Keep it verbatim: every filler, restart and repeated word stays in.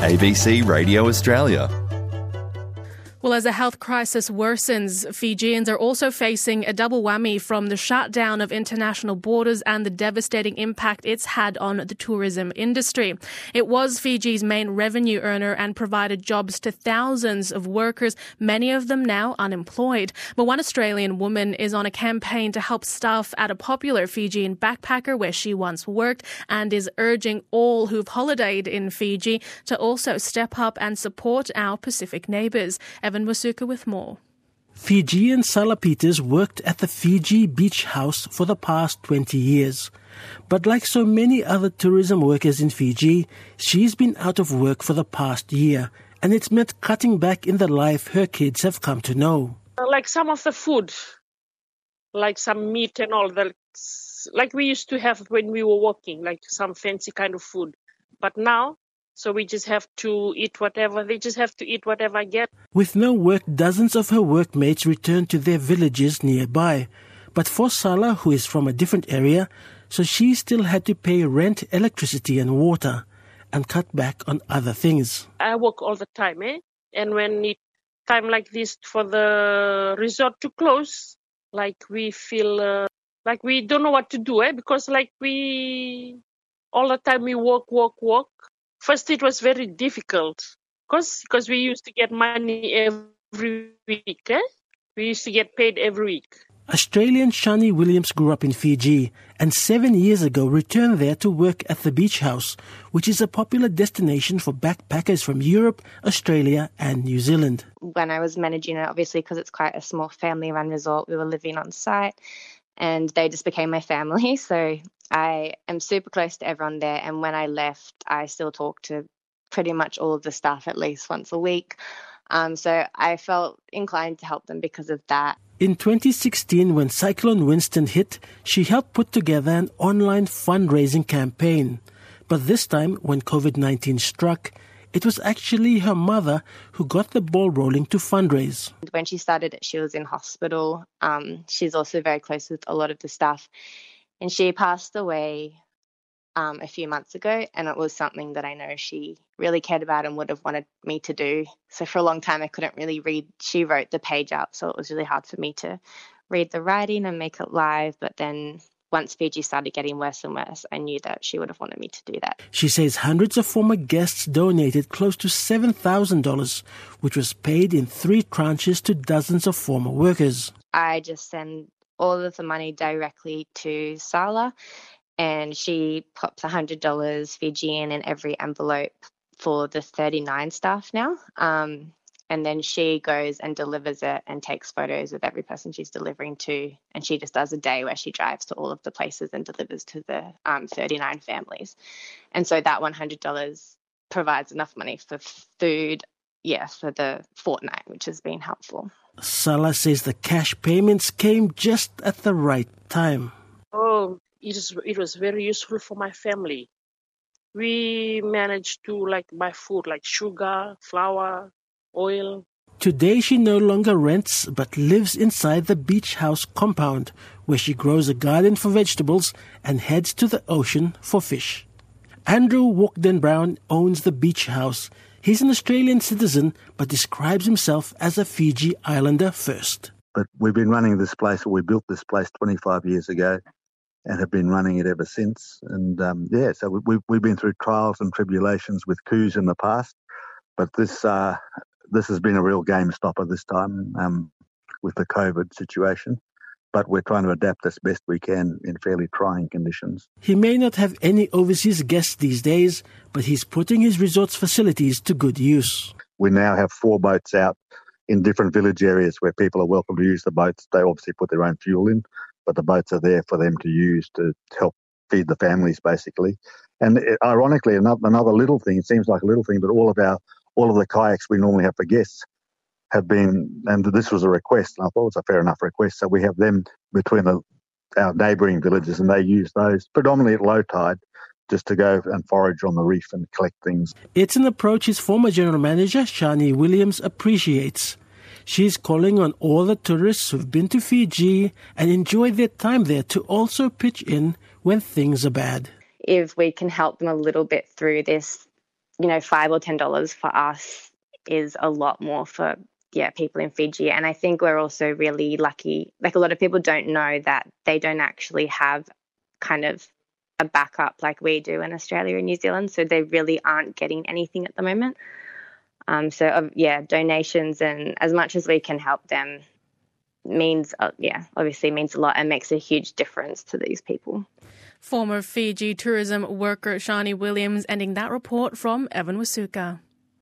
A B C Radio Australia. Well, as the health crisis worsens, Fijians are also facing a double whammy from the shutdown of international borders and the devastating impact it's had on the tourism industry. It was Fiji's main revenue earner and provided jobs to thousands of workers, many of them now unemployed. But one Australian woman is on a campaign to help staff at a popular Fijian backpacker where she once worked and is urging all who've holidayed in Fiji to also step up and support our Pacific neighbours. Evan Wasuka with more. Fijian Sala Peters worked at the Fiji Beach House for the past twenty years. But like so many other tourism workers in Fiji, she's been out of work for the past year, and it's meant cutting back in the life her kids have come to know. Like some of the food, like some meat and all that, like we used to have when we were working, like some fancy kind of food. But now, so we just have to eat whatever. They just have to eat whatever I get. With no work, dozens of her workmates returned to their villages nearby. But for Sala, who is from a different area, so she still had to pay rent, electricity and water and cut back on other things. I work all the time, eh? And when it time like this for the resort to close, like we feel uh, like we don't know what to do, eh? Because like we, all the time we work, work, work. First, it was very difficult because because we used to get money every week. Eh? We used to get paid every week. Australian Shani Williams grew up in Fiji and seven years ago returned there to work at the Beach House, which is a popular destination for backpackers from Europe, Australia and New Zealand. When I was managing it, obviously because it's quite a small family-run resort, we were living on site and they just became my family. So I am super close to everyone there, and when I left, I still talk to pretty much all of the staff at least once a week. Um, so I felt inclined to help them because of that. In twenty sixteen, when Cyclone Winston hit, she helped put together an online fundraising campaign. But this time, when COVID nineteen struck, it was actually her mother who got the ball rolling to fundraise. When she started it, she was in hospital. Um, she's also very close with a lot of the staff. And she passed away um, a few months ago, and it was something that I know she really cared about and would have wanted me to do. So for a long time, I couldn't really read. She wrote the page out, so it was really hard for me to read the writing and make it live. But then once Fiji started getting worse and worse, I knew that she would have wanted me to do that. She says hundreds of former guests donated close to seven thousand dollars, which was paid in three tranches to dozens of former workers. I just send all of the money directly to Sala, and she pops one hundred dollars Fijian in every envelope for the thirty-nine staff now. Um, and then she goes and delivers it and takes photos of every person she's delivering to, and she just does a day where she drives to all of the places and delivers to the um, thirty-nine families. And so that one hundred dollars provides enough money for food, yeah, for the fortnight, which has been helpful. Sala says the cash payments came just at the right time. Oh, it, is, it was very useful for my family. We managed to like buy food like sugar, flour, oil. Today she no longer rents but lives inside the Beach House compound, where she grows a garden for vegetables and heads to the ocean for fish. Andrew Walkden-Brown owns the Beach House. He's an Australian citizen, but describes himself as a Fiji Islander first. But we've been running this place, or we built this place twenty-five years ago and have been running it ever since. And um, yeah, so we, we've been through trials and tribulations with coups in the past, but this uh, this has been a real game stopper this time um, with the COVID situation. But we're trying to adapt as best we can in fairly trying conditions. He may not have any overseas guests these days, but he's putting his resort's facilities to good use. We now have four boats out in different village areas where people are welcome to use the boats. They obviously put their own fuel in, but the boats are there for them to use to help feed the families, basically. And it, ironically, another, another little thing, it seems like a little thing, but all of our all of the kayaks we normally have for guests have been, and this was a request, and I thought it was a fair enough request, so we have them between the, our neighbouring villages, and they use those predominantly at low tide just to go and forage on the reef and collect things. It's an approach his former general manager, Shani Williams, appreciates. She's calling on all the tourists who've been to Fiji and enjoyed their time there to also pitch in when things are bad. If we can help them a little bit through this you know, five or ten dollars for us is a lot more for, yeah, people in Fiji. And I think we're also really lucky. Like, a lot of people don't know that they don't actually have kind of a backup like we do in Australia and New Zealand. So they really aren't getting anything at the moment. Um, so, uh, yeah, donations and as much as we can help them means, uh, yeah, obviously means a lot and makes a huge difference to these people. Former Fiji tourism worker Shani Williams ending that report from Evan Wasuka.